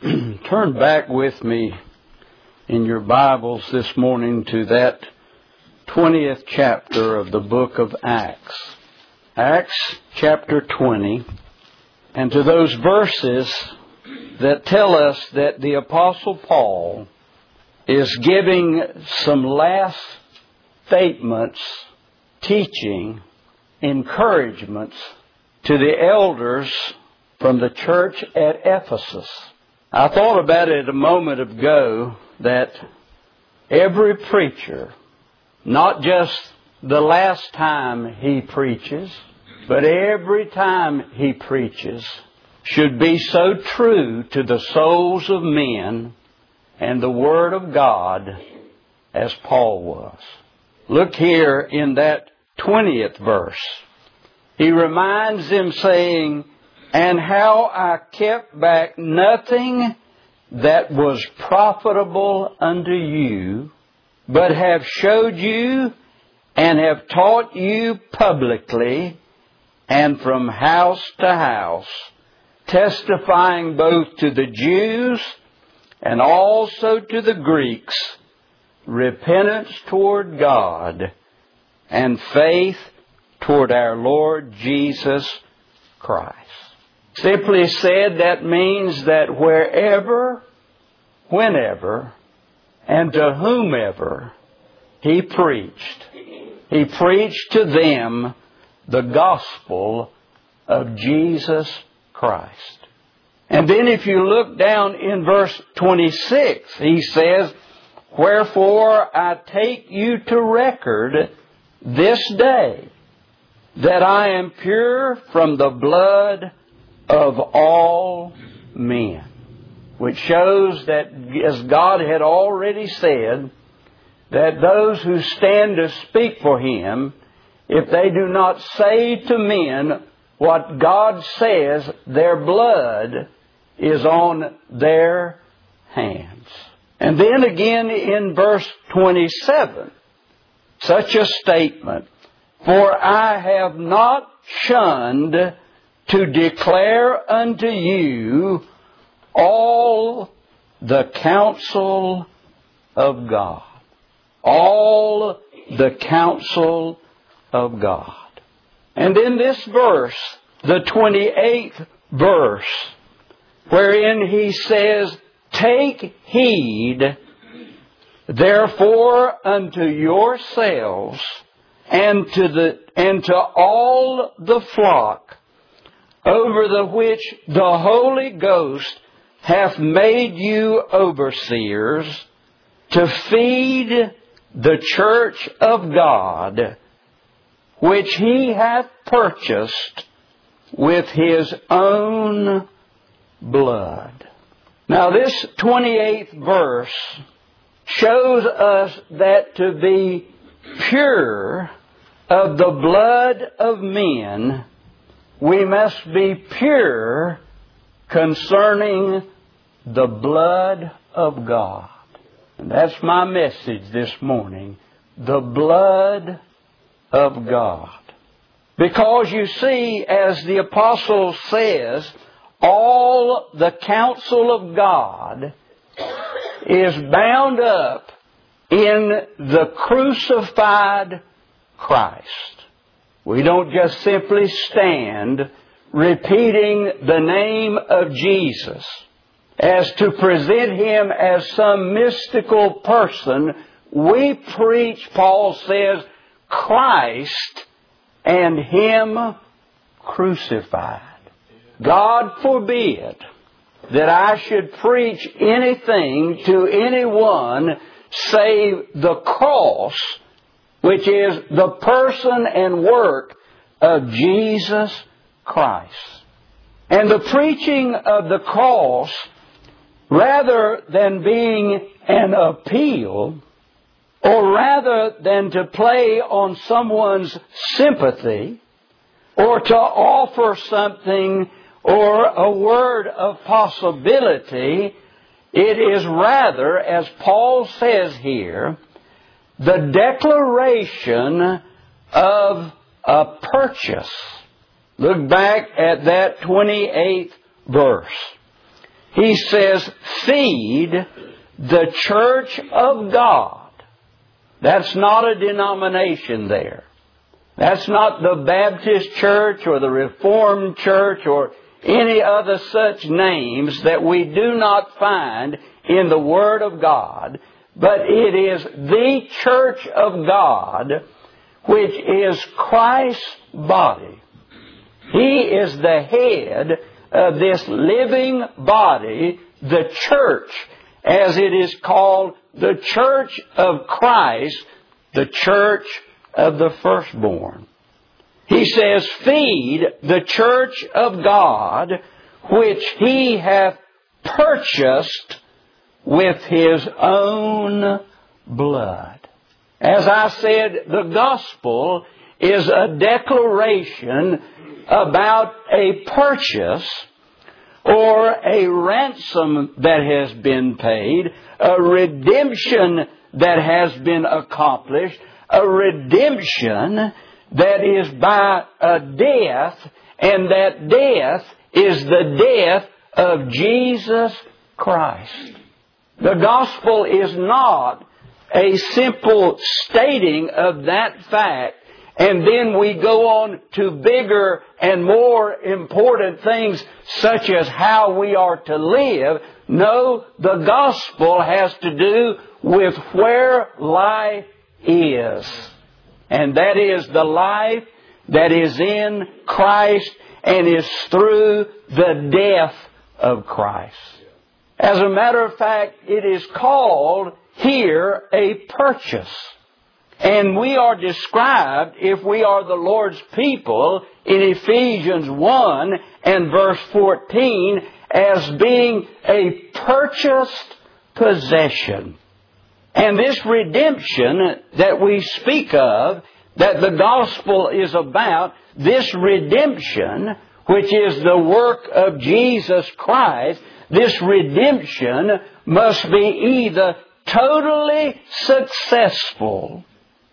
Turn back with me in your Bibles this morning to that 20th chapter of the book of Acts. Acts chapter 20, and to those verses that tell us that the Apostle Paul is giving some last statements, teaching, encouragements to the elders from the church at Ephesus. I thought about it a moment ago that every preacher, not just the last time he preaches, but every time he preaches, should be so true to the souls of men and the Word of God as Paul was. Look here in that 20th verse. He reminds them saying, "And how I kept back nothing that was profitable unto you, but have showed you and have taught you publicly and from house to house, testifying both to the Jews and also to the Greeks, repentance toward God and faith toward our Lord Jesus Christ." Simply said, that means that wherever, whenever, and to whomever he preached to them the gospel of Jesus Christ. And then if you look down in verse 26, he says, "Wherefore I take you to record this day that I am pure from the blood of all men," which shows that, as God had already said, that those who stand to speak for Him, if they do not say to men what God says, their blood is on their hands. And then again in verse 27, such a statement, "For I have not shunned to declare unto you all the counsel of God." All the counsel of God. And in this verse, the 28th verse, wherein he says, "Take heed, therefore, unto yourselves and to all the flock, over the which the Holy Ghost hath made you overseers, to feed the church of God, which He hath purchased with His own blood." Now this 28th verse shows us that to be pure of the blood of men, we must be pure concerning the blood of God. And that's my message this morning. The blood of God. Because you see, as the apostle says, all the counsel of God is bound up in the crucified Christ. We don't just simply stand repeating the name of Jesus as to present Him as some mystical person. We preach, Paul says, Christ and Him crucified. God forbid that I should preach anything to anyone save the cross, which is the person and work of Jesus Christ. And the preaching of the cross, rather than being an appeal, or rather than to play on someone's sympathy, or to offer something or a word of possibility, it is rather, as Paul says here, the declaration of a purchase. Look back at that 28th verse. He says, feed the church of God. That's not a denomination there. That's not the Baptist church or the Reformed church or any other such names that we do not find in the Word of God. But it is the church of God, which is Christ's body. He is the head of this living body, the church, as it is called, the church of Christ, the church of the firstborn. He says, feed the church of God, which He hath purchased with His own blood. As I said, the gospel is a declaration about a purchase or a ransom that has been paid, a redemption that has been accomplished, a redemption that is by a death, and that death is the death of Jesus Christ. The gospel is not a simple stating of that fact, and then we go on to bigger and more important things such as how we are to live. No, the gospel has to do with where life is. And that is the life that is in Christ and is through the death of Christ. As a matter of fact, it is called here a purchase. And we are described, if we are the Lord's people, in Ephesians 1 and verse 14, as being a purchased possession. And this redemption that we speak of, that the gospel is about, this redemption, which is the work of Jesus Christ, this redemption must be either totally successful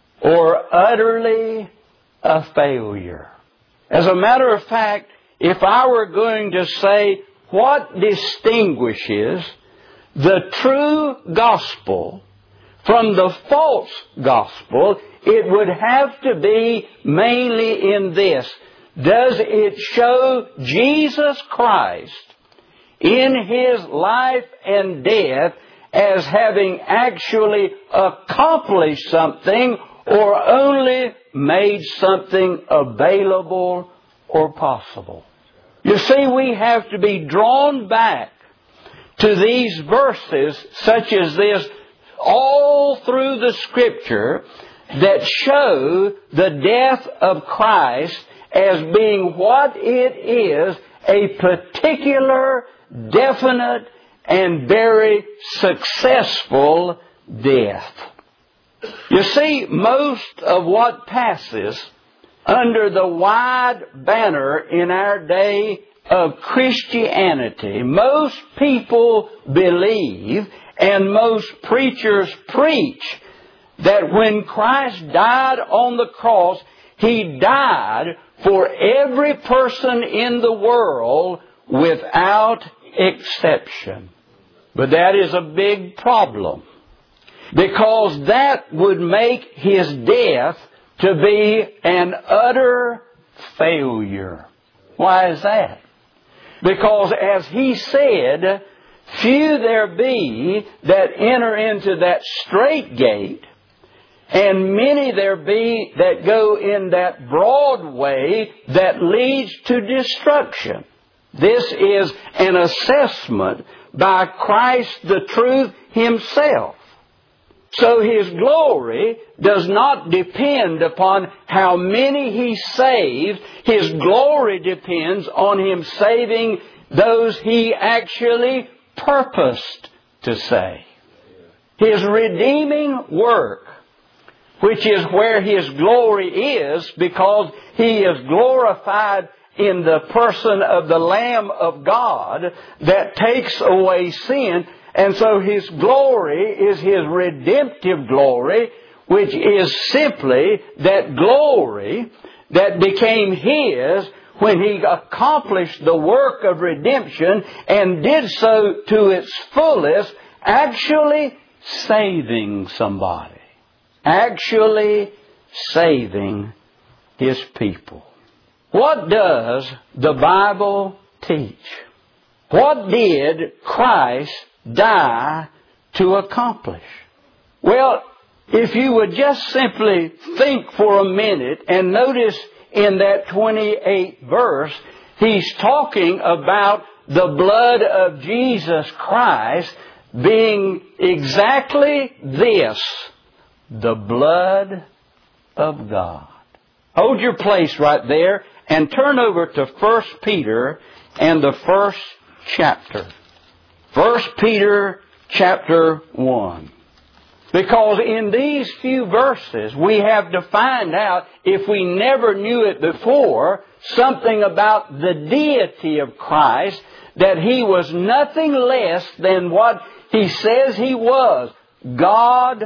or utterly a failure. As a matter of fact, if I were going to say what distinguishes the true gospel from the false gospel, it would have to be mainly in this. Does it show Jesus Christ in His life and death as having actually accomplished something or only made something available or possible? You see, we have to be drawn back to these verses such as this all through the Scripture that show the death of Christ as being what it is, a particular, definite, and very successful death. You see, most of what passes under the wide banner in our day of Christianity, most people believe and most preachers preach that when Christ died on the cross, He died for every person in the world without exception. But that is a big problem, because that would make His death to be an utter failure. Why is that? Because as He said, few there be that enter into that strait gate, and many there be that go in that broad way that leads to destruction. This is an assessment by Christ the truth Himself. So His glory does not depend upon how many He saves. His glory depends on Him saving those He actually purposed to save. His redeeming work, which is where His glory is, because He is glorified in the person of the Lamb of God that takes away sin. And so His glory is His redemptive glory, which is simply that glory that became His when He accomplished the work of redemption and did so to its fullest, actually saving somebody. Actually saving His people. What does the Bible teach? What did Christ die to accomplish? Well, if you would just simply think for a minute and notice in that 28th verse, He's talking about the blood of Jesus Christ being exactly this, the blood of God. Hold your place right there and turn over to 1 Peter and the first chapter. 1 Peter chapter 1. Because in these few verses we have to find out, if we never knew it before, something about the deity of Christ, that He was nothing less than what He says He was, God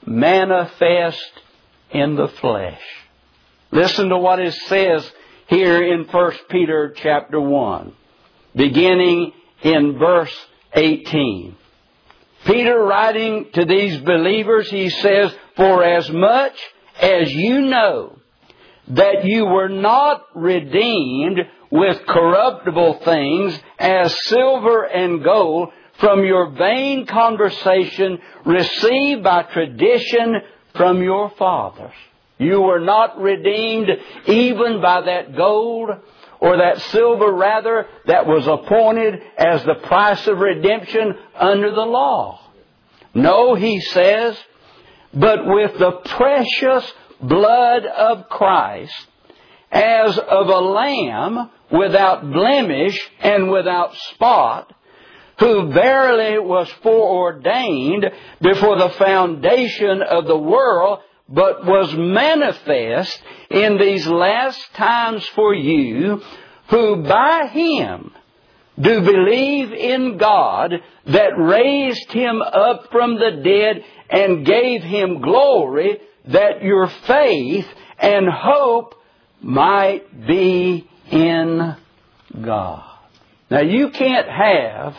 manifest in the flesh. Listen to what it says here in 1 Peter chapter 1, beginning in verse 18. Peter, writing to these believers, he says, "For as much as you know that you were not redeemed with corruptible things as silver and gold from your vain conversation received by tradition from your fathers." You were not redeemed even by that gold, or that silver rather, that was appointed as the price of redemption under the law. No, he says, but with the precious blood of Christ, as of a lamb without blemish and without spot, who verily was foreordained before the foundation of the world, but was manifest in these last times for you, who by Him do believe in God, that raised Him up from the dead and gave Him glory, that your faith and hope might be in God. Now you can't have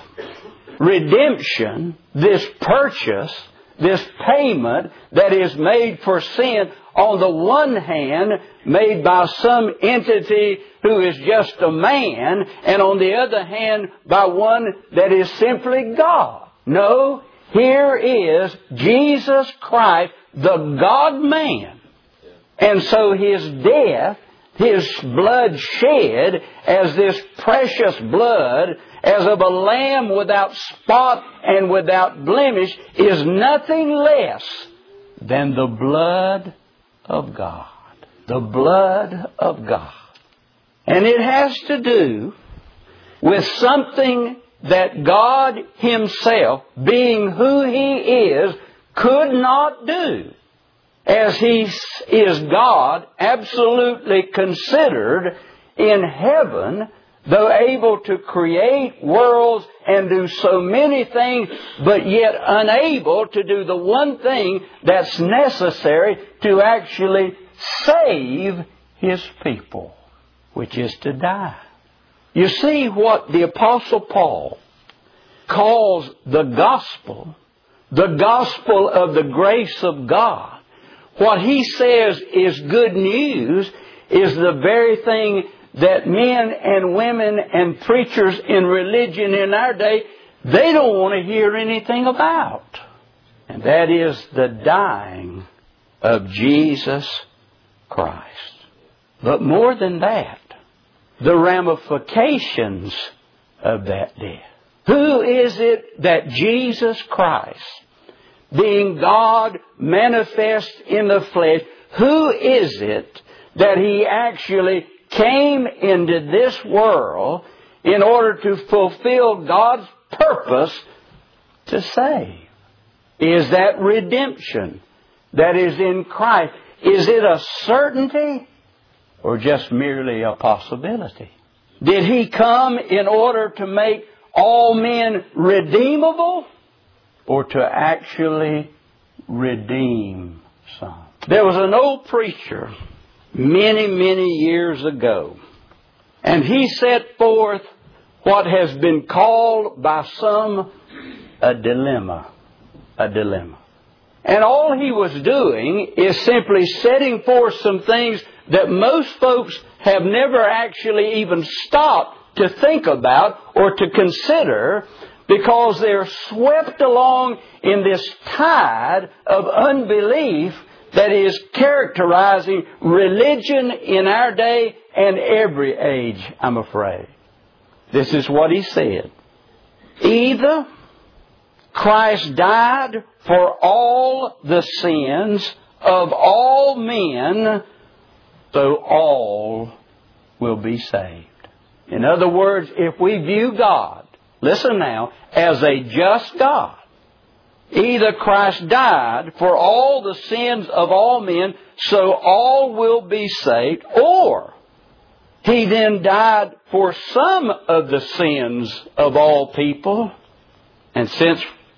redemption, this purchase, this payment that is made for sin, on the one hand made by some entity who is just a man, and on the other hand by one that is simply God. No, here is Jesus Christ, the God-man. And so His death, His blood shed as this precious blood, as of a lamb without spot and without blemish, is nothing less than the blood of God. The blood of God. And it has to do with something that God Himself, being who He is, could not do. As He is God, absolutely considered in heaven, though able to create worlds and do so many things, but yet unable to do the one thing that's necessary to actually save His people, which is to die. You see, what the Apostle Paul calls the gospel of the grace of God, what he says is good news, is the very thing that men and women and preachers in religion in our day, they don't want to hear anything about. And that is the dying of Jesus Christ. But more than that, the ramifications of that death. Who is it that Jesus Christ, being God manifest in the flesh, who is it that He actually came into this world in order to fulfill God's purpose to save? Is that redemption that is in Christ? Is it a certainty or just merely a possibility? Did He come in order to make all men redeemable, or to actually redeem some? There was an old preacher many, many years ago, And He set forth what has been called by some a dilemma. A dilemma. And all He was doing is simply setting forth some things that most folks have never actually even stopped to think about or to consider, because they're swept along in this tide of unbelief that is characterizing religion in our day and every age, I'm afraid. This is what He said. Either Christ died for all the sins of all men, so all will be saved. In other words, if we view God, listen now, as a just God, either Christ died for all the sins of all men, so all will be saved, or He then died for some of the sins of all people, and since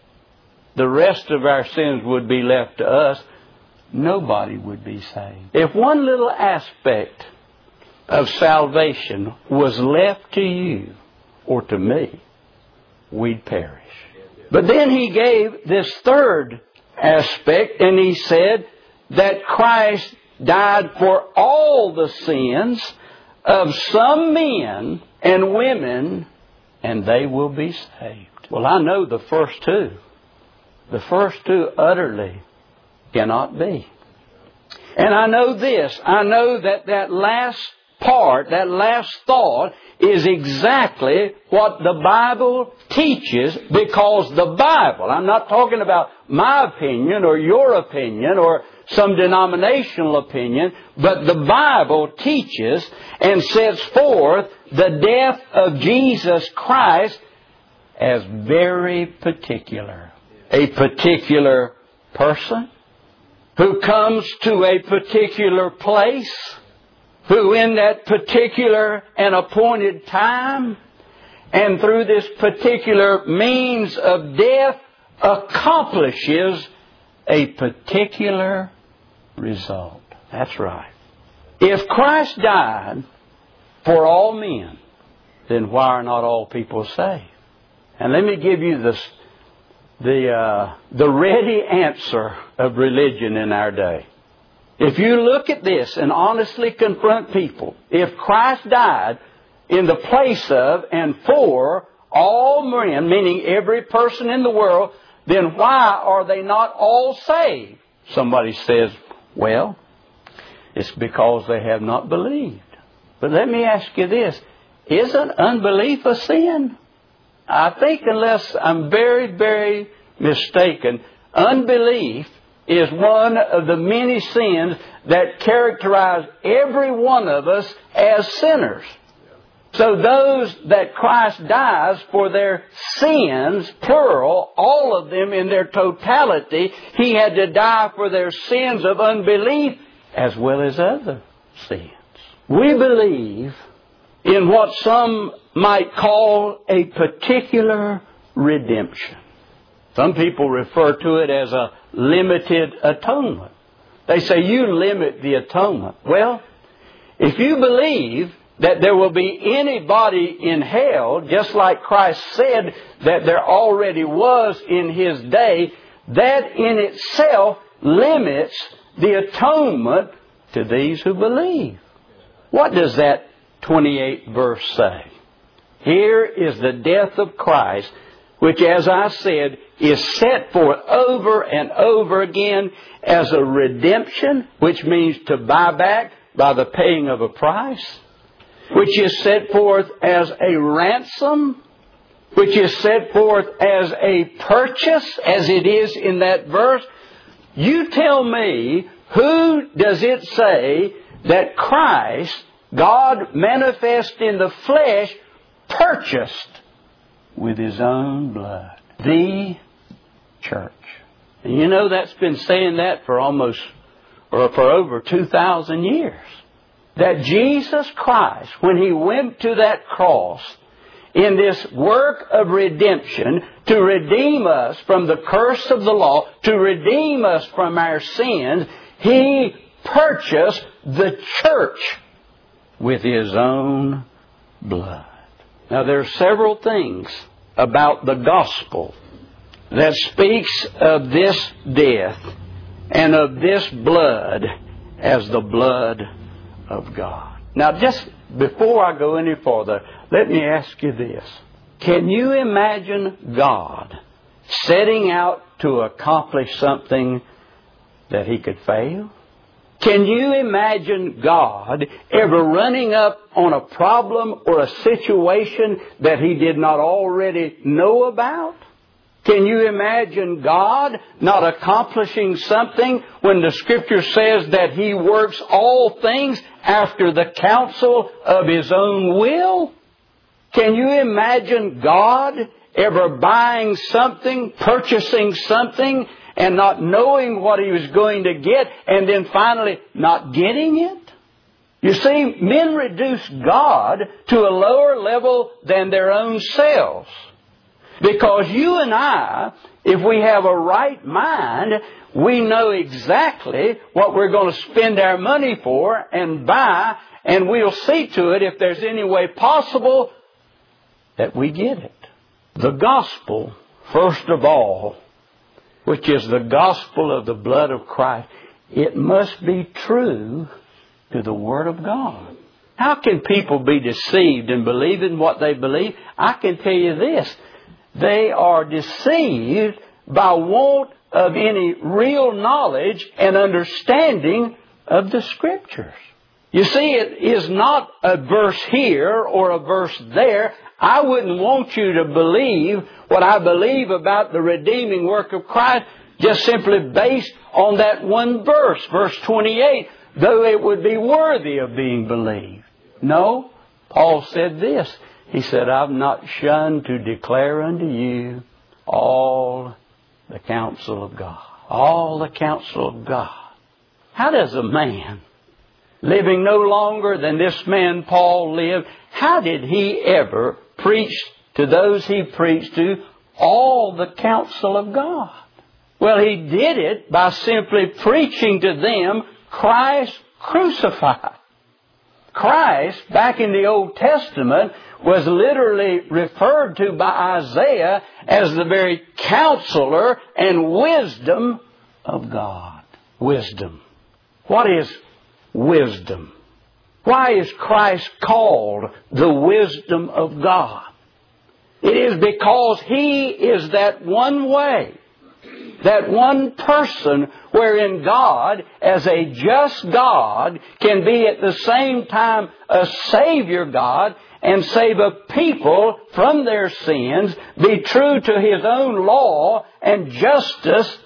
the rest of our sins would be left to us, nobody would be saved. If one little aspect of salvation was left to you or to me, we'd perish. But then He gave this third aspect, and He said that Christ died for all the sins of some men and women, and they will be saved. Well, I know the first two. The first two utterly cannot be. And I know this. I know that last part, that last thought, is exactly what the Bible teaches, because the Bible, I'm not talking about my opinion or your opinion or some denominational opinion, but the Bible teaches and sets forth the death of Jesus Christ as very particular. A particular person who comes to a particular place, who in that particular and appointed time and through this particular means of death accomplishes a particular result. That's right. If Christ died for all men, then why are not all people saved? And let me give you the ready answer of religion in our day. If you look at this and honestly confront people, if Christ died in the place of and for all men, meaning every person in the world, then why are they not all saved? Somebody says, well, it's because they have not believed. But let me ask you this. Isn't unbelief a sin? I think, unless I'm very, very mistaken, unbelief is one of the many sins that characterize every one of us as sinners. So those that Christ dies for their sins, plural, all of them in their totality, He had to die for their sins of unbelief as well as other sins. We believe in what some might call a particular redemption. Some people refer to it as a limited atonement. They say, you limit the atonement. Well, if you believe that there will be anybody in hell, just like Christ said that there already was in His day, that in itself limits the atonement to these who believe. What does that 28th verse say? Here is the death of Christ, which, as I said, is set forth over and over again as a redemption, which means to buy back by the paying of a price, which is set forth as a ransom, which is set forth as a purchase, as it is in that verse. You tell me, who does it say that Christ, God manifest in the flesh, purchased with His own blood? The church. And you know, that's been saying that for over 2,000 years. That Jesus Christ, when He went to that cross in this work of redemption to redeem us from the curse of the law, to redeem us from our sins, He purchased the church with His own blood. Now there are several things about the gospel that speaks of this death and of this blood as the blood of God. Now just before I go any further, let me ask you this. Can you imagine God setting out to accomplish something that He could fail? Can you imagine God ever running up on a problem or a situation that He did not already know about? Can you imagine God not accomplishing something when the Scripture says that He works all things after the counsel of His own will? Can you imagine God ever buying something, purchasing something, and not knowing what He was going to get, and then finally not getting it? You see, men reduce God to a lower level than their own selves. Because you and I, if we have a right mind, we know exactly what we're going to spend our money for and buy, and we'll see to it, if there's any way possible, that we get it. The gospel, first of all, which is the gospel of the blood of Christ, it must be true to the Word of God. How can people be deceived and believe in what they believe? I can tell you this. They are deceived by want of any real knowledge and understanding of the Scriptures. You see, it is not a verse here or a verse there. I wouldn't want you to believe what I believe about the redeeming work of Christ just simply based on that one verse, verse 28, though it would be worthy of being believed. No, Paul said this. He said, I've not shunned to declare unto you all the counsel of God. All the counsel of God. How does a man, living no longer than this man Paul lived, how did he ever preach to those he preached to all the counsel of God? Well, he did it by simply preaching to them Christ crucified. Christ, back in the Old Testament, was literally referred to by Isaiah as the very counselor and wisdom of God. Wisdom. What is wisdom? Why is Christ called the wisdom of God? It is because He is that one way, that one person wherein God, as a just God, can be at the same time a Savior God and save a people from their sins, be true to His own law and justice,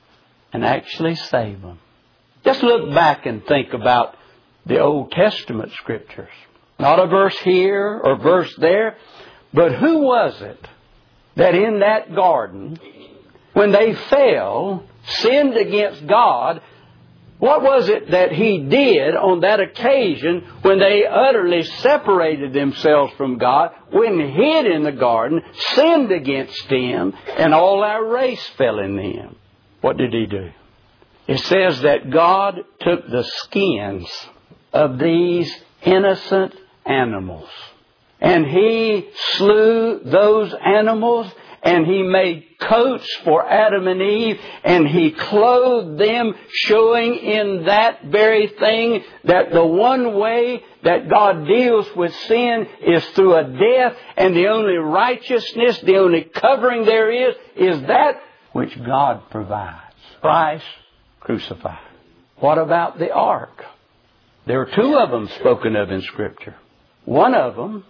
and actually save them. Just look back and think about the Old Testament Scriptures. Not a verse here or verse there, but who was it that in that garden, when they fell, sinned against God, what was it that He did on that occasion when they utterly separated themselves from God, went and hid in the garden, sinned against Him, and all our race fell in them? What did He do? It says that God took the skins of these innocent animals, and He slew those animals, and He made coats for Adam and Eve, and He clothed them, showing in that very thing that the one way that God deals with sin is through a death, and the only righteousness, the only covering there is that which God provides. Christ crucified. What about the ark? There are two of them spoken of in Scripture. One of them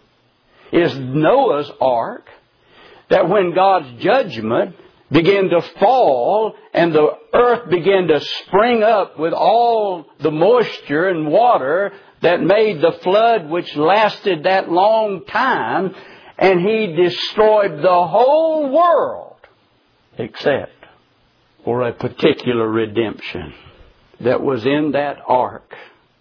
is Noah's ark, that when God's judgment began to fall and the earth began to spring up with all the moisture and water that made the flood which lasted that long time, and He destroyed the whole world except for a particular redemption that was in that ark,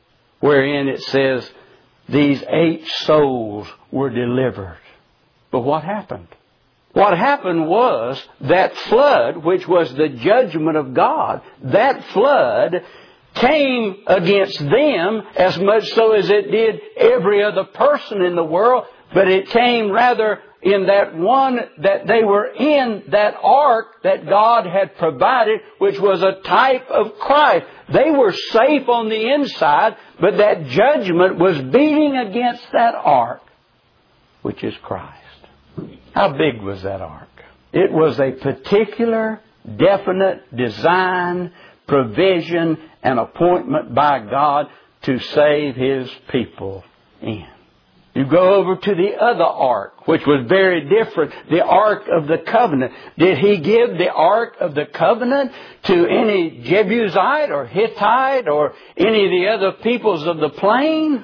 wherein it says these 8 souls were delivered. But what happened? What happened was that flood, which was the judgment of God, that flood came against them as much so as it did every other person in the world, but it came rather in that one that they were in, that ark that God had provided, which was a type of Christ. They were safe on the inside, but that judgment was beating against that ark, which is Christ. How big was that ark? It was a particular, definite design, provision, and appointment by God to save His people in. You go over to the other ark, which was very different, the Ark of the Covenant. Did He give the Ark of the Covenant to any Jebusite or Hittite or any of the other peoples of the plain?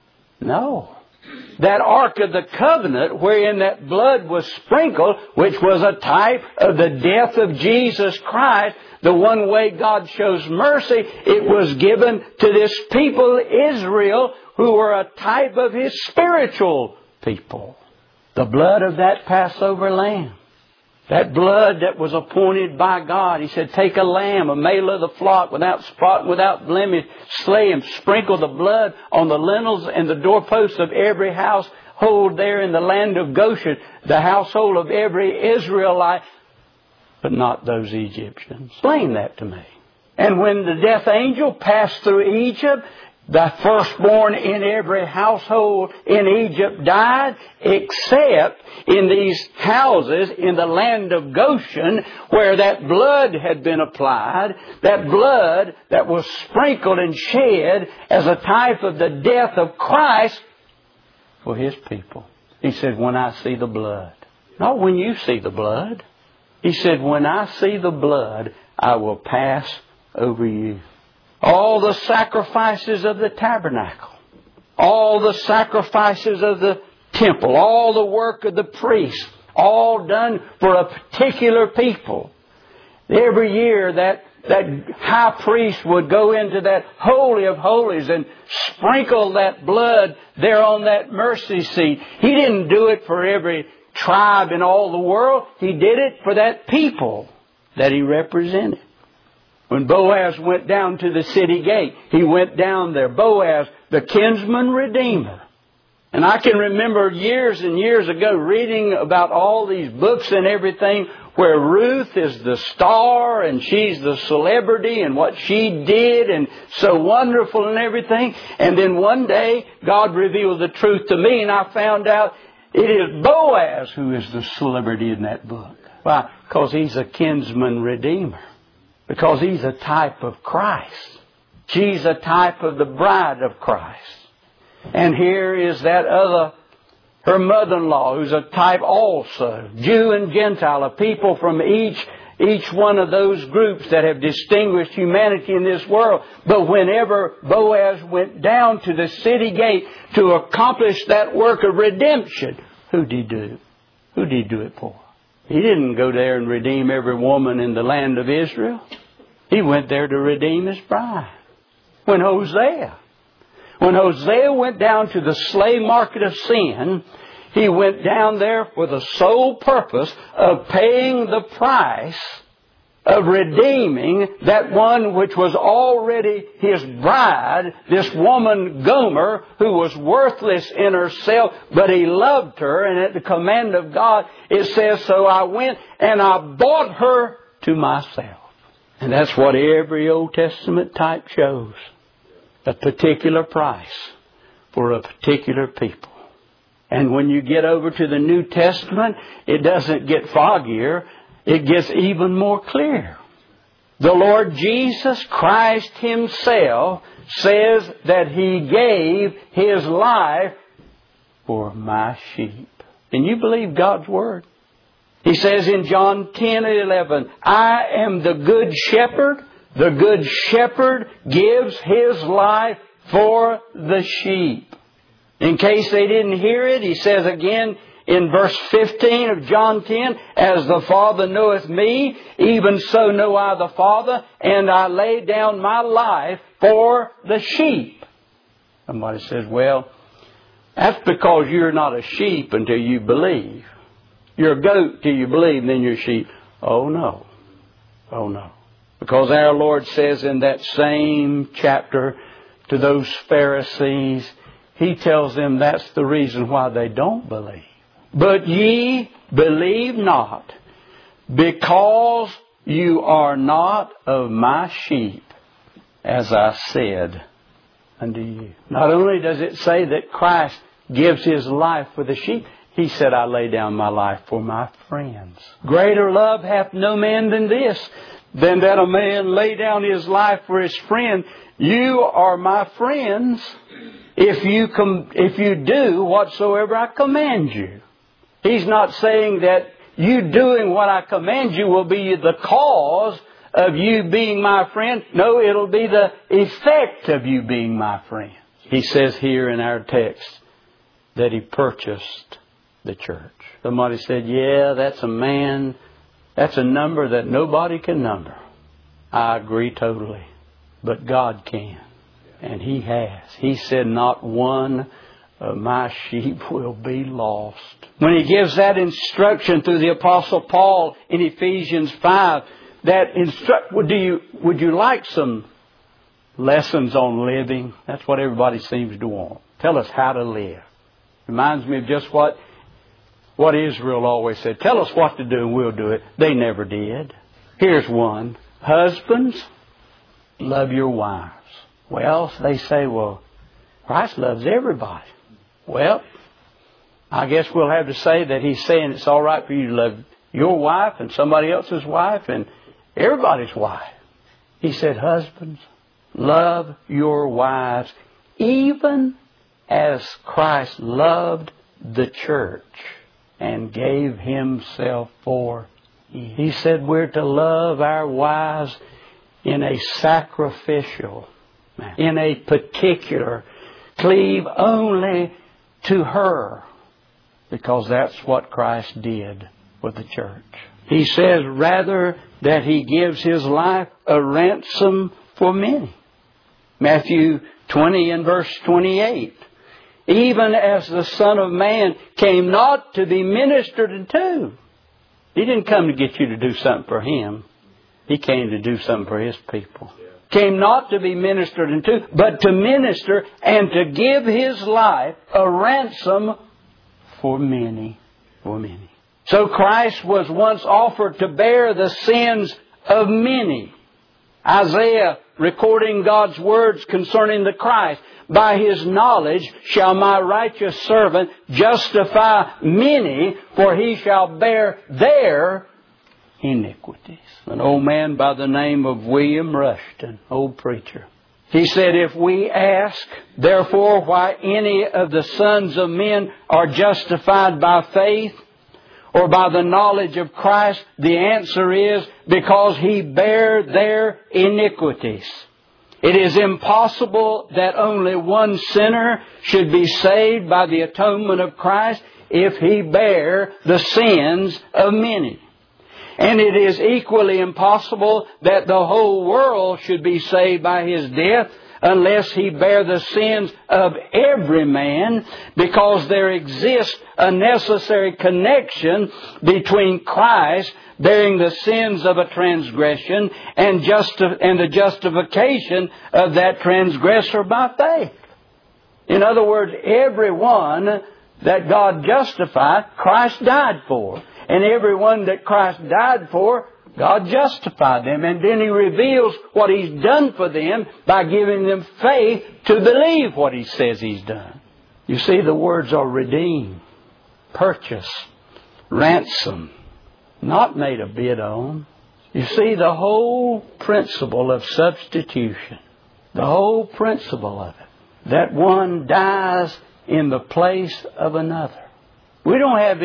No. That Ark of the Covenant, wherein that blood was sprinkled, which was a type of the death of Jesus Christ, the one way God shows mercy, it was given to this people, Israel, who were a type of His spiritual people. The blood of that Passover lamb. That blood that was appointed by God. He said, take a lamb, a male of the flock, without spot, without blemish, slay him, sprinkle the blood on the lintels and the doorposts of every household there in the land of Goshen, the household of every Israelite, but not those Egyptians. Explain that to me. And when the death angel passed through Egypt, the firstborn in every household in Egypt died, except in these houses in the land of Goshen, where that blood had been applied, that blood that was sprinkled and shed as a type of the death of Christ for His people. He said, when I see the blood. Not when you see the blood. He said, when I see the blood, I will pass over you. All the sacrifices of the tabernacle, all the sacrifices of the temple, all the work of the priest, all done for a particular people. Every year that high priest would go into that Holy of Holies and sprinkle that blood there on that mercy seat. He didn't do it for every tribe in all the world. He did it for that people that He represented. When Boaz went down to the city gate, he went down there. Boaz, the kinsman redeemer. And I can remember years and years ago reading about all these books and everything where Ruth is the star and she's the celebrity and what she did and so wonderful and everything. And then one day God revealed the truth to me and I found out it is Boaz who is the celebrity in that book. Why? Because he's a kinsman redeemer. Because he's a type of Christ. She's a type of the bride of Christ. And here is that other, her mother-in-law, who's a type also. Jew and Gentile, a people from each one of those groups that have distinguished humanity in this world. But whenever Boaz went down to the city gate to accomplish that work of redemption, who did he do? Who did he do it for? He didn't go there and redeem every woman in the land of Israel. He went there to redeem His bride. When Hosea went down to the slave market of sin, he went down there for the sole purpose of paying the price of redeeming that one which was already his bride, this woman Gomer, who was worthless in herself, but he loved her, and at the command of God it says, so I went and I bought her to myself. And that's what every Old Testament type shows. A particular price for a particular people. And when you get over to the New Testament, it doesn't get foggier. It gets even more clear. The Lord Jesus Christ Himself says that He gave His life for my sheep. Can you believe God's Word? He says in John 10:11, I am the good shepherd. The good shepherd gives his life for the sheep. In case they didn't hear it, He says again in verse 15 of John 10, as the Father knoweth me, even so know I the Father, and I lay down my life for the sheep. Somebody says, well, that's because you're not a sheep until you believe. You're a goat till you believe, then you're a sheep. Oh no. Oh no. Because our Lord says in that same chapter to those Pharisees, He tells them that's the reason why they don't believe. But ye believe not, because you are not of my sheep, as I said unto you. Not only does it say that Christ gives His life for the sheep, He said, I lay down my life for my friends. Greater love hath no man than this, than that a man lay down his life for his friend. You are my friends if you do whatsoever I command you. He's not saying that you doing what I command you will be the cause of you being my friend. No, it'll be the effect of you being my friend. He says here in our text that He purchased the church. Somebody said, yeah, that's a man, that's a number that nobody can number. I agree totally. But God can. And He has. He said, not one of my sheep will be lost. When He gives that instruction through the Apostle Paul in Ephesians 5, would you like some lessons on living? That's what everybody seems to want. Tell us how to live. Reminds me of just what Israel always said. Tell us what to do and we'll do it. They never did. Here's one. Husbands, love your wives. Well, they say, well, Christ loves everybody. Well, I guess we'll have to say that He's saying it's all right for you to love your wife and somebody else's wife and everybody's wife. He said, husbands, love your wives even as Christ loved the church and gave Himself for you. He said we're to love our wives in a sacrificial manner, in a particular, cleave only to her, because that's what Christ did with the church. He says rather that He gives His life a ransom for many. Matthew 20 and verse 28. Even as the Son of Man came not to be ministered unto. He didn't come to get you to do something for Him. He came to do something for His people. Came not to be ministered unto, but to minister and to give His life a ransom for many. For many. So Christ was once offered to bear the sins of many. Isaiah, recording God's words concerning the Christ, by His knowledge shall my righteous servant justify many, for he shall bear their iniquities. An old man by the name of William Rushton, old preacher. He said, if we ask, therefore, why any of the sons of men are justified by faith or by the knowledge of Christ, the answer is because He bare their iniquities. It is impossible that only one sinner should be saved by the atonement of Christ if He bare the sins of many. And it is equally impossible that the whole world should be saved by His death unless He bear the sins of every man, because there exists a necessary connection between Christ bearing the sins of a transgression and the justification of that transgressor by faith. In other words, everyone that God justified, Christ died for. And everyone that Christ died for, God justified them. And then He reveals what He's done for them by giving them faith to believe what He says He's done. You see, the words are redeemed, purchase, ransom, not made a bid on. You see, the whole principle of substitution, the whole principle of it, that one dies in the place of another. We don't have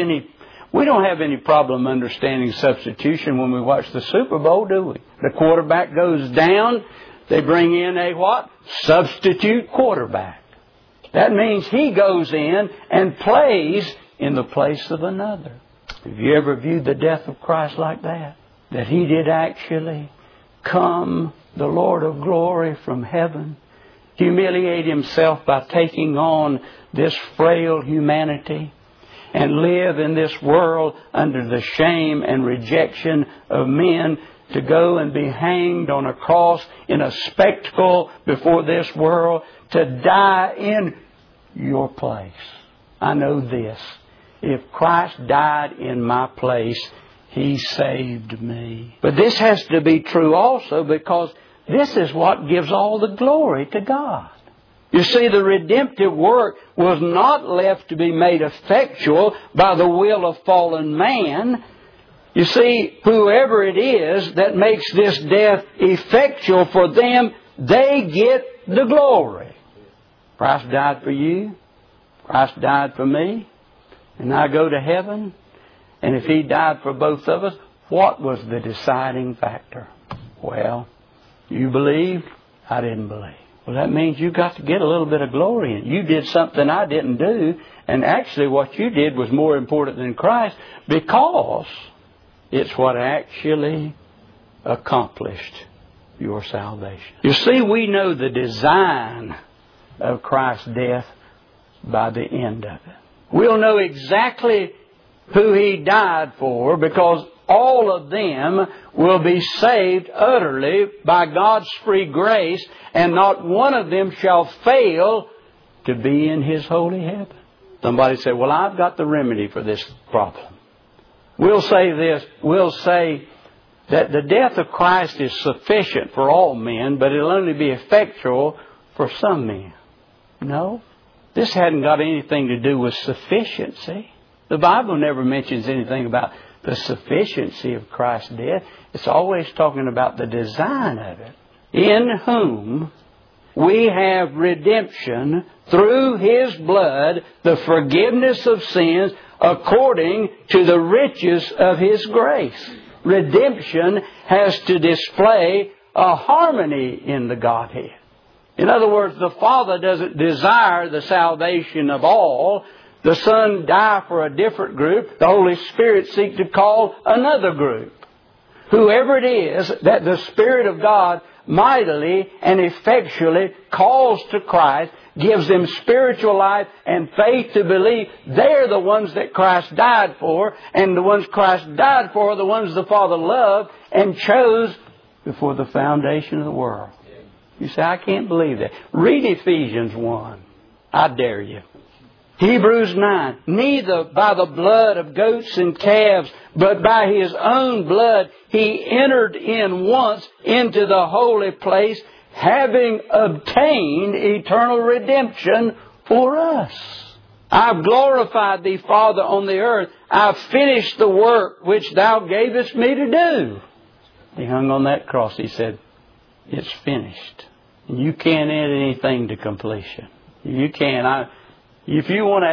any problem understanding substitution when we watch the Super Bowl, do we? The quarterback goes down. They bring in a what? Substitute quarterback. That means he goes in and plays in the place of another. Have you ever viewed the death of Christ like that? That He did actually come, the Lord of glory from heaven, humiliate Himself by taking on this frail humanity, and live in this world under the shame and rejection of men, to go and be hanged on a cross in a spectacle before this world, to die in your place. I know this. If Christ died in my place, He saved me. But this has to be true also, because this is what gives all the glory to God. You see, the redemptive work was not left to be made effectual by the will of fallen man. You see, whoever it is that makes this death effectual for them, they get the glory. Christ died for you. Christ died for me. And I go to heaven. And if He died for both of us, what was the deciding factor? Well, you believed, I didn't believe. Well, that means you got to get a little bit of glory in it. You did something I didn't do. And actually what you did was more important than Christ, because it's what actually accomplished your salvation. You see, we know the design of Christ's death by the end of it. We'll know exactly who He died for, because all of them will be saved utterly by God's free grace, and not one of them shall fail to be in His holy heaven. Somebody say, well, I've got the remedy for this problem. We'll say this. We'll say that the death of Christ is sufficient for all men, but it'll only be effectual for some men. No. This hadn't got anything to do with sufficiency. The Bible never mentions anything about the sufficiency of Christ's death. It's always talking about the design of it. In whom we have redemption through His blood, the forgiveness of sins, according to the riches of His grace. Redemption has to display a harmony in the Godhead. In other words, the Father doesn't desire the salvation of all. The Son died for a different group. The Holy Spirit seeks to call another group. Whoever it is that the Spirit of God mightily and effectually calls to Christ, gives them spiritual life and faith to believe, they're the ones that Christ died for. And the ones Christ died for are the ones the Father loved and chose before the foundation of the world. You say, I can't believe that. Read Ephesians 1. I dare you. Hebrews 9. Neither by the blood of goats and calves, but by His own blood He entered in once into the holy place, having obtained eternal redemption for us. I've glorified Thee, Father, on the earth. I've finished the work which Thou gavest me to do. He hung on that cross. He said, it's finished. You can't add anything to completion. You can't. If you want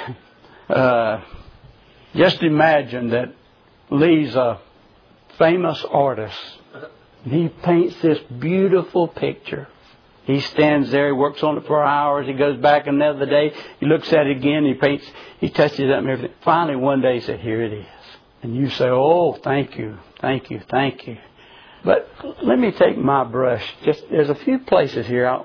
to add, just imagine that Lee's a famous artist. He paints this beautiful picture. He stands there, he works on it for hours, he goes back another day, he looks at it again, he paints, he touches it up and everything. Finally one day he said, here it is. And you say, oh, thank you, thank you, thank you. But let me take my brush. There's a few places here.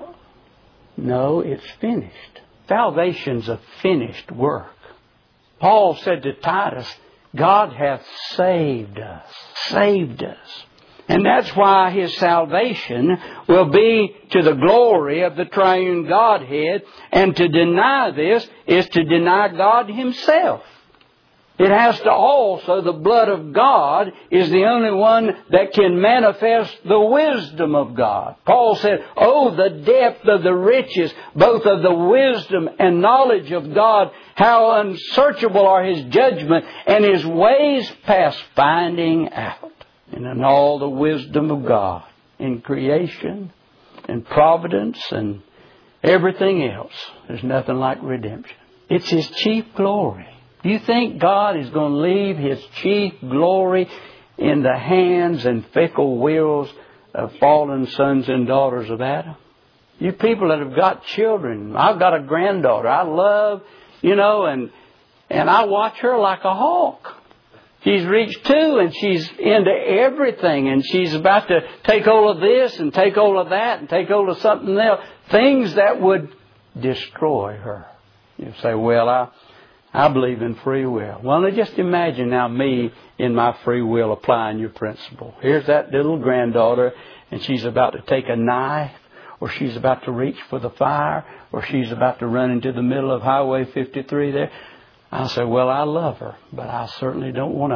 No, it's finished. Salvation's a finished work. Paul said to Titus, God hath saved us. Saved us. And that's why His salvation will be to the glory of the triune Godhead. And to deny this is to deny God Himself. It has to also, the blood of God is the only one that can manifest the wisdom of God. Paul said, oh, the depth of the riches, both of the wisdom and knowledge of God, how unsearchable are His judgment and His ways past finding out. And in all the wisdom of God, in creation and providence and everything else, there's nothing like redemption. It's His chief glory. Do you think God is going to leave His chief glory in the hands and fickle wills of fallen sons and daughters of Adam? You people that have got children, I've got a granddaughter I love, and I watch her like a hawk. She's reached 2 and she's into everything, and she's about to take hold of this and take hold of that and take hold of something else. Things that would destroy her. You say, well, I believe in free will. Well, now just imagine now me in my free will applying your principle. Here's that little granddaughter, and she's about to take a knife, or she's about to reach for the fire, or she's about to run into the middle of Highway 53 there. I say, well, I love her, but I certainly don't want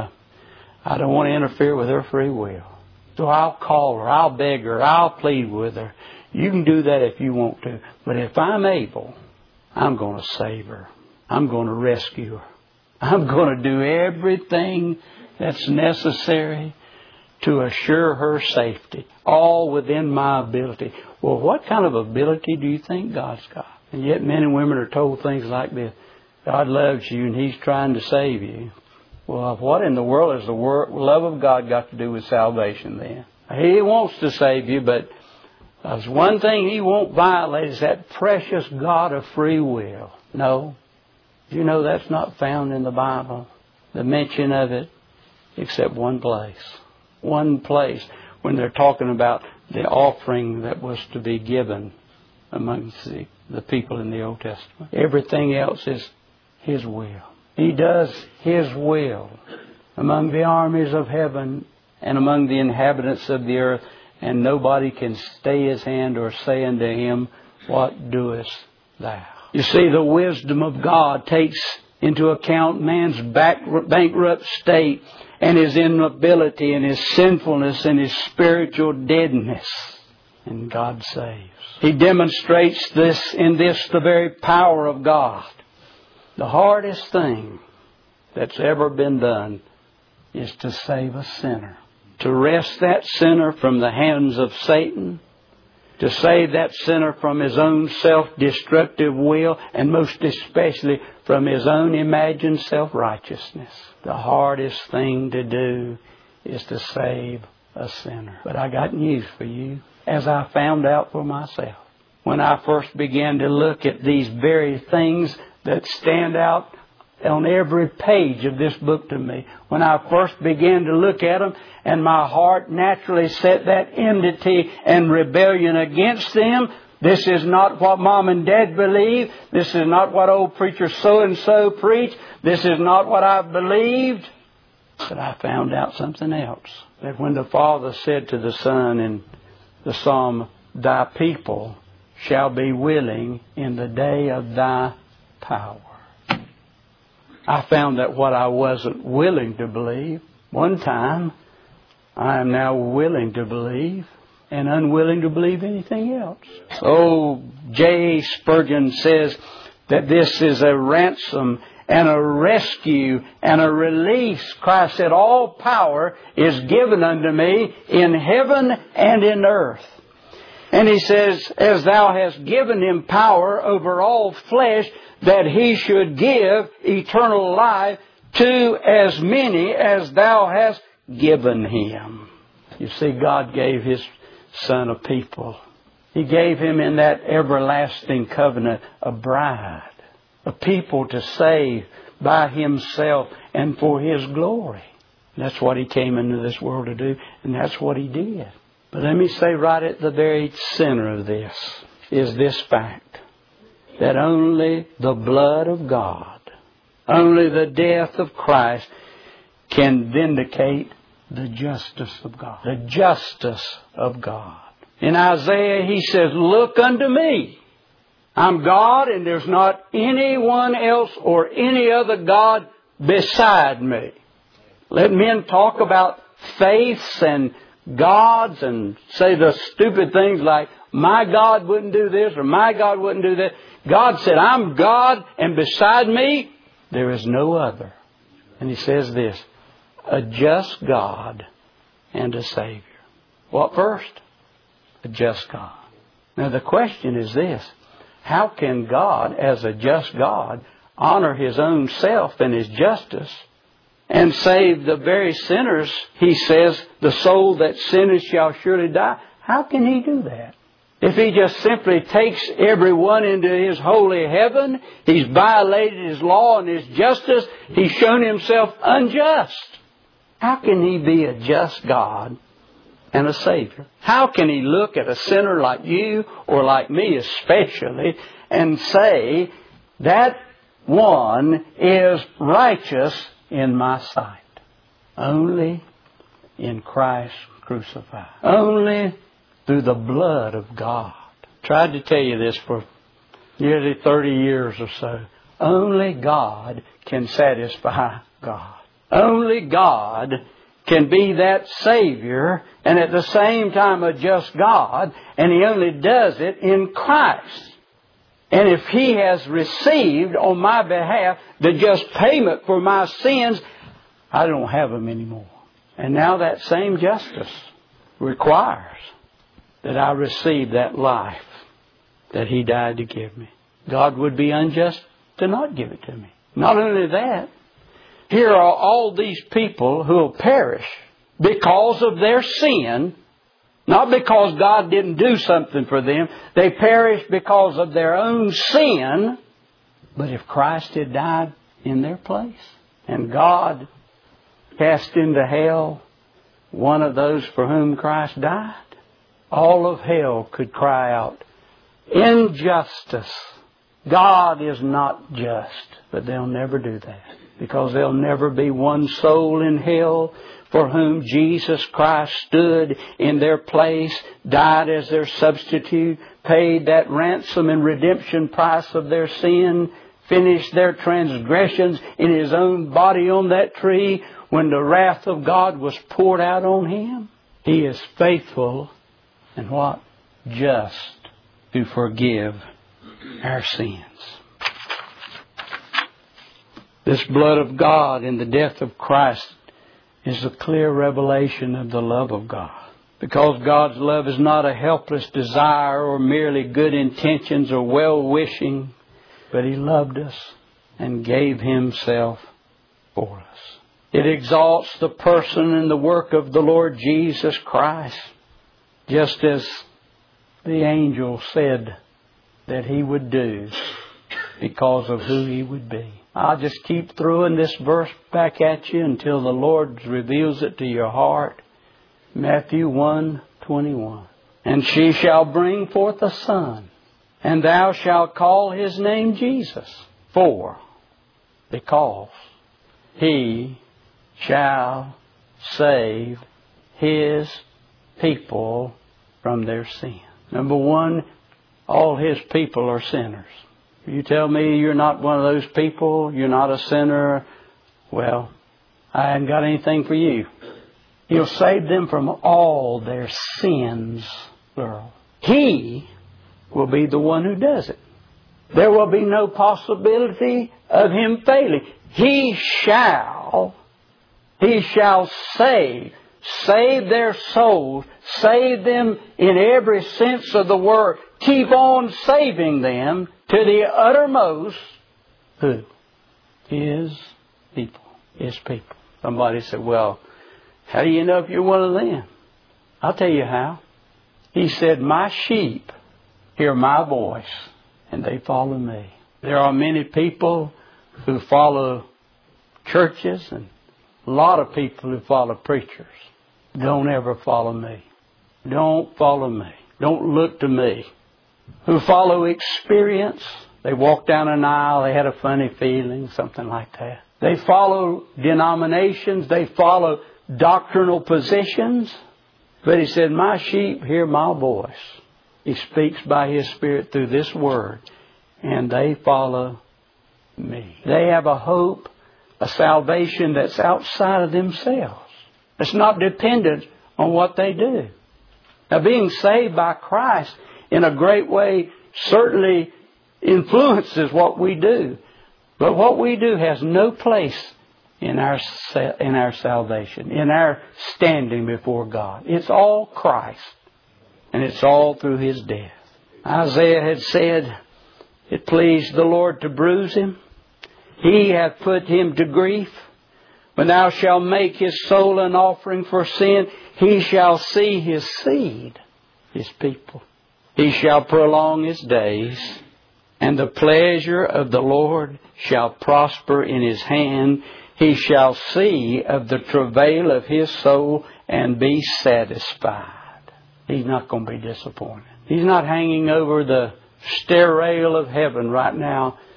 to interfere with her free will. So I'll call her, I'll beg her, I'll plead with her. You can do that if you want to. But if I'm able, I'm going to save her. I'm going to rescue her. I'm going to do everything that's necessary to assure her safety, all within my ability. Well, what kind of ability do you think God's got? And yet men and women are told things like this. God loves you and He's trying to save you. Well, what in the world has the love of God got to do with salvation then? He wants to save you, but there's one thing He won't violate is that precious God of free will. No. You know that's not found in the Bible, the mention of it, except one place. One place when they're talking about the offering that was to be given amongst the people in the Old Testament. Everything else is His will. He does His will among the armies of heaven and among the inhabitants of the earth, and nobody can stay His hand or say unto Him, what doest thou? You see, the wisdom of God takes into account man's bankrupt state and his inability and his sinfulness and his spiritual deadness. And God saves. He demonstrates the very power of God. The hardest thing that's ever been done is to save a sinner. To wrest that sinner from the hands of Satan. To save that sinner from his own self-destructive will, and most especially from his own imagined self-righteousness. The hardest thing to do is to save a sinner. But I got news for you, as I found out for myself. When I first began to look at these very things that stand out on every page of this book to me, when I first began to look at them, and my heart naturally set that enmity and rebellion against them. This is not what Mom and Dad believe. This is not what old preacher so-and-so preached. This is not what I believed. But I found out something else. That when the Father said to the Son in the Psalm, Thy people shall be willing in the day of Thy power. I found that what I wasn't willing to believe one time, I am now willing to believe and unwilling to believe anything else. Oh, J. Spurgeon says that this is a ransom and a rescue and a release. Christ said, all power is given unto me in heaven and in earth. And He says, as Thou hast given Him power over all flesh, that He should give eternal life to as many as Thou hast given Him. You see, God gave His Son a people. He gave Him in that everlasting covenant a bride, a people to save by Himself and for His glory. That's what He came into this world to do, and that's what He did. But let me say right at the very center of this is this fact, that only the blood of God, only the death of Christ can vindicate the justice of God. The justice of God. In Isaiah, He says, look unto me. I'm God, and there's not anyone else or any other God beside me. Let men talk about faiths and gods and say the stupid things like, my God wouldn't do this or my God wouldn't do that. God said, I'm God, and beside me, there is no other. And He says this, a just God and a Savior. What first? A just God. Now the question is this, how can God, as a just God, honor His own self and His justice and save the very sinners? He says, the soul that sinneth shall surely die. How can He do that? If He just simply takes everyone into His holy heaven, He's violated His law and His justice, He's shown Himself unjust. How can He be a just God and a Savior? How can He look at a sinner like you or like me especially and say that one is righteous in my sight. Only in Christ crucified. Only through the blood of God. Tried to tell you this for nearly 30 years or so. Only God can satisfy God. Only God can be that Savior and at the same time a just God, and He only does it in Christ. And if He has received on my behalf the just payment for my sins, I don't have them anymore. And now that same justice requires that I receive that life that He died to give me. God would be unjust to not give it to me. Not only that, here are all these people who will perish because of their sin, not because God didn't do something for them. They perish because of their own sin. But if Christ had died in their place, and God cast into hell one of those for whom Christ died, all of hell could cry out, injustice. God is not just. But they'll never do that. Because there'll never be one soul in hell for whom Jesus Christ stood in their place, died as their substitute, paid that ransom and redemption price of their sin, finished their transgressions in His own body on that tree when the wrath of God was poured out on Him. He is faithful and what? Just to forgive our sins. This blood of God and the death of Christ is a clear revelation of the love of God. Because God's love is not a helpless desire or merely good intentions or well-wishing, but He loved us and gave Himself for us. It exalts the person and the work of the Lord Jesus Christ, just as the angel said that He would do because of who He would be. I'll just keep throwing this verse back at you until the Lord reveals it to your heart. Matthew 1:21. And she shall bring forth a son, and thou shalt call his name Jesus. Because He shall save His people from their sin. Number one, all His people are sinners. You tell me you're not one of those people, you're not a sinner, well, I haven't got anything for you. He'll save them from all their sins, plural. He will be the one who does it. There will be no possibility of Him failing. He shall save their souls, save them in every sense of the word, keep on saving them to the uttermost. Who? His people. His people. Somebody said, well, how do you know if you're one of them? I'll tell you how. He said, my sheep hear my voice and they follow me. There are many people who follow churches and a lot of people who follow preachers. Don't ever follow me. Don't follow me. Don't look to me. Who follow experience. They walk down an aisle, they had a funny feeling, something like that. They follow denominations, they follow doctrinal positions. But He said, my sheep hear my voice. He speaks by His Spirit through this word, and they follow me. They have a hope, a salvation that's outside of themselves. It's not dependent on what they do. Now, being saved by Christ in a great way certainly influences what we do. But what we do has no place in our salvation, in our standing before God. It's all Christ. And it's all through His death. Isaiah had said, it pleased the Lord to bruise Him. He hath put Him to grief. When thou shalt make His soul an offering for sin, He shall see His seed, His people. He shall prolong His days, and the pleasure of the Lord shall prosper in His hand. He shall see of the travail of His soul and be satisfied. He's not going to be disappointed. He's not hanging over the stair rail of heaven right now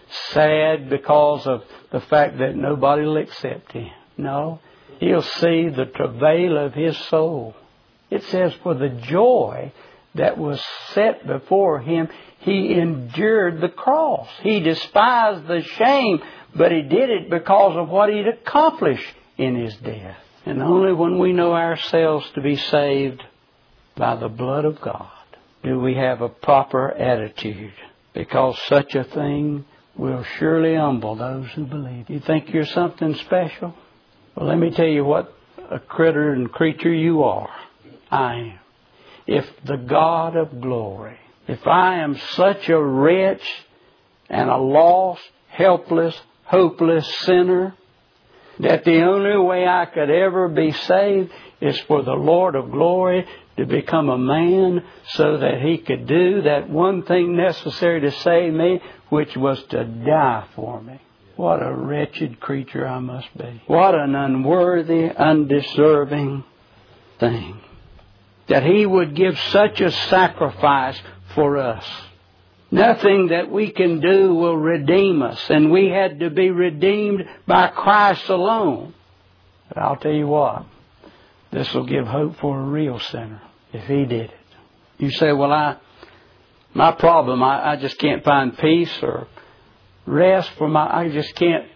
sad because of the fact that nobody will accept him. No, he'll see the travail of his soul. It says, for the joy that was set before him, he endured the cross. He despised the shame, but he did it because of what he'd accomplished in his death. And only when we know ourselves to be saved by the blood of God do we have a proper attitude, because such a thing will surely humble those who believe. You think you're something special? Well, let me tell you what a critter and creature you are. I am. If the God of glory, if I am such a wretch and a lost, helpless, hopeless sinner, that the only way I could ever be saved is for the Lord of glory to become a man so that He could do that one thing necessary to save me, which was to die for me. What a wretched creature I must be. What an unworthy, undeserving thing. That He would give such a sacrifice for us. Nothing that we can do will redeem us, and we had to be redeemed by Christ alone. But I'll tell you what, this will give hope for a real sinner if He did it. You say, well, my problem, I just can't find peace or rest for I just can't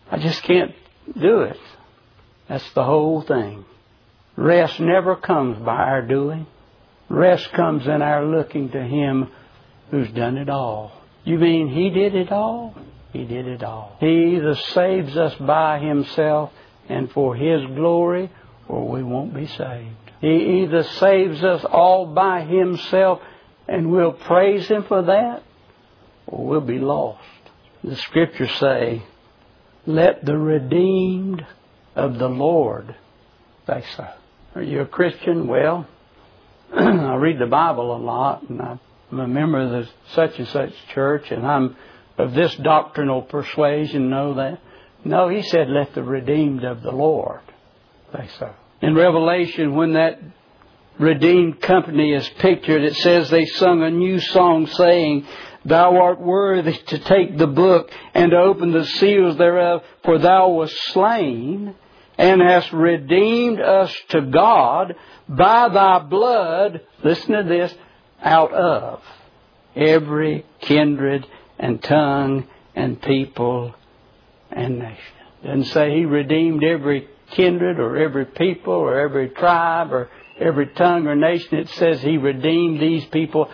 do it. That's the whole thing. Rest never comes by our doing. Rest comes in our looking to Him who's done it all. You mean He did it all? He did it all. He either saves us by Himself and for His glory, or we won't be saved. He either saves us all by Himself and we'll praise Him for that, or we'll be lost. The Scriptures say, let the redeemed of the Lord say so. Are you a Christian? Well, I read the Bible a lot, and I'm a member of the such and such church, and I'm of this doctrinal persuasion, know that. No, He said, let the redeemed of the Lord say so. In Revelation, when that redeemed company is pictured, it says they sung a new song saying, Thou art worthy to take the book and to open the seals thereof, for Thou wast slain and hast redeemed us to God by Thy blood, listen to this, out of every kindred and tongue and people and nation. It doesn't say He redeemed every kindred or every people or every tribe or every tongue or nation. It says He redeemed these people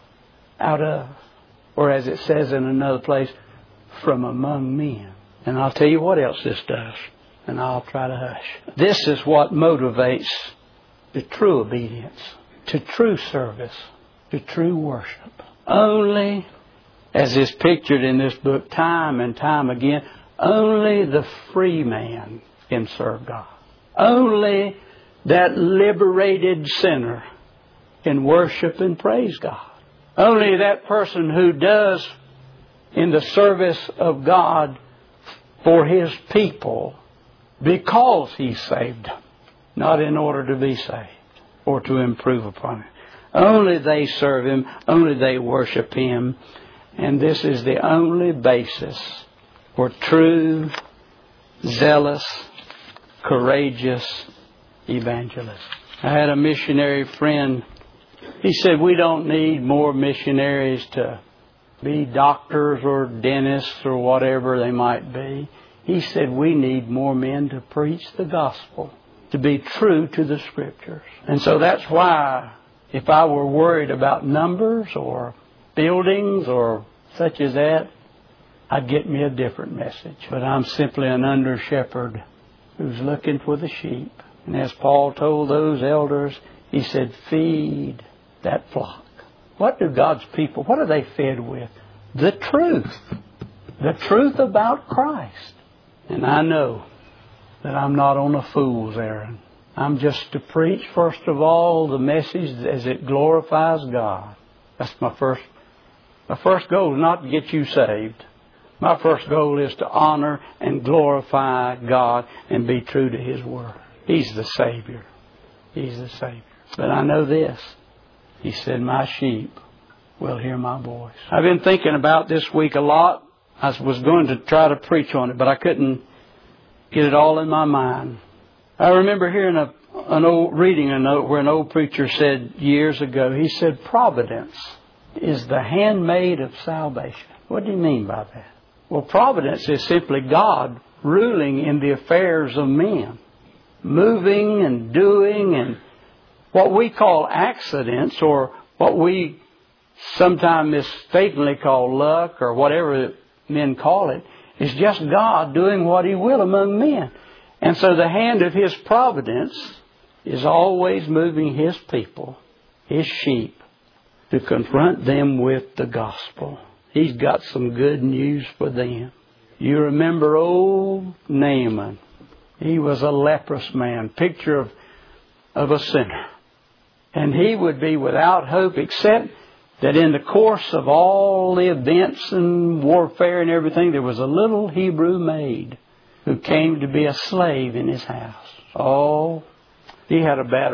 out of, or as it says in another place, from among men. And I'll tell you what else this does, and I'll try to hush. This is what motivates to true obedience, to true service, to true worship. Only, as is pictured in this book time and time again, only the free man can serve God. Only that liberated sinner can worship and praise God. Only that person who does in the service of God for His people because He saved them, not in order to be saved or to improve upon it. Only they serve Him, only they worship Him, and this is the only basis for true, zealous, courageous evangelism. I had a missionary friend. He said, we don't need more missionaries to be doctors or dentists or whatever they might be. He said, we need more men to preach the gospel, to be true to the Scriptures. And so that's why, if I were worried about numbers or buildings or such as that, I'd get me a different message. But I'm simply an under-shepherd who's looking for the sheep. And as Paul told those elders, he said, feed that flock. What do God's people, what are they fed with? The truth. The truth about Christ. And I know that I'm not on a fool's errand. I'm just to preach, first of all, the message as it glorifies God. That's my first goal is not to get you saved. My first goal is to honor and glorify God and be true to His Word. He's the Savior. He's the Savior. But I know this. He said, my sheep will hear my voice. I've been thinking about this week a lot I was going to try to preach on it, but I couldn't get it all in my mind. I remember hearing reading a note where an old preacher said years ago, he said, providence is the handmaid of salvation. What do you mean by that? Well, providence is simply God ruling in the affairs of men, moving and doing, and what we call accidents, or what we sometimes mistakenly call luck, or whatever men call it, is just God doing what He will among men. And so the hand of His providence is always moving His people, His sheep, to confront them with the gospel. He's got some good news for them. You remember old Naaman. He was a leprous man, picture of a sinner. And he would be without hope, except that in the course of all the events and warfare and everything, there was a little Hebrew maid who came to be a slave in his house. Oh, he had a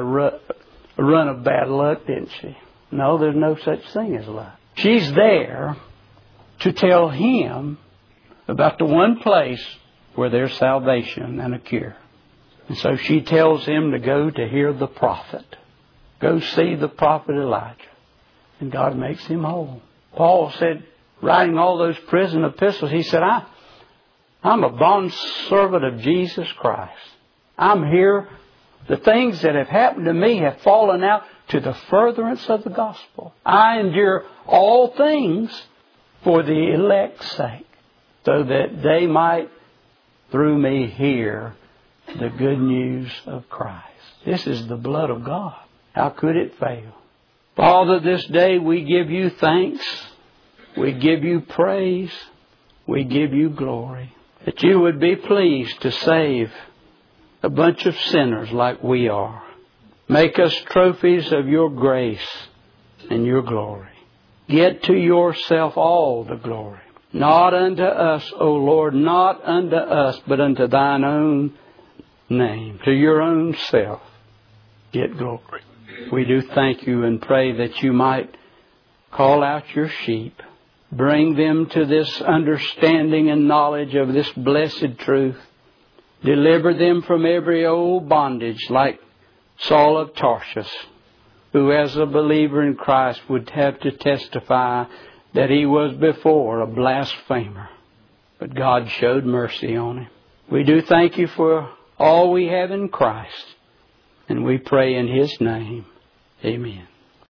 run of bad luck, didn't she? No, there's no such thing as luck. She's there to tell him about the one place where there's salvation and a cure. And so she tells him to go to hear the prophet. Go see the prophet Elijah. And God makes him whole. Paul said, writing all those prison epistles, he said, I'm a bondservant of Jesus Christ. I'm here. The things that have happened to me have fallen out to the furtherance of the gospel. I endure all things for the elect's sake, so that they might, through me, hear the good news of Christ. This is the blood of God. How could it fail? Father, this day we give you thanks. We give you praise. We give you glory. That you would be pleased to save a bunch of sinners like we are. Make us trophies of your grace and your glory. Get to yourself all the glory. Not unto us, O Lord, not unto us, but unto thine own name, to your own self. Get glory. We do thank you and pray that you might call out your sheep, bring them to this understanding and knowledge of this blessed truth, deliver them from every old bondage like Saul of Tarsus, who as a believer in Christ would have to testify that he was before a blasphemer. But God showed mercy on him. We do thank you for all we have in Christ. And we pray in His name. Amen.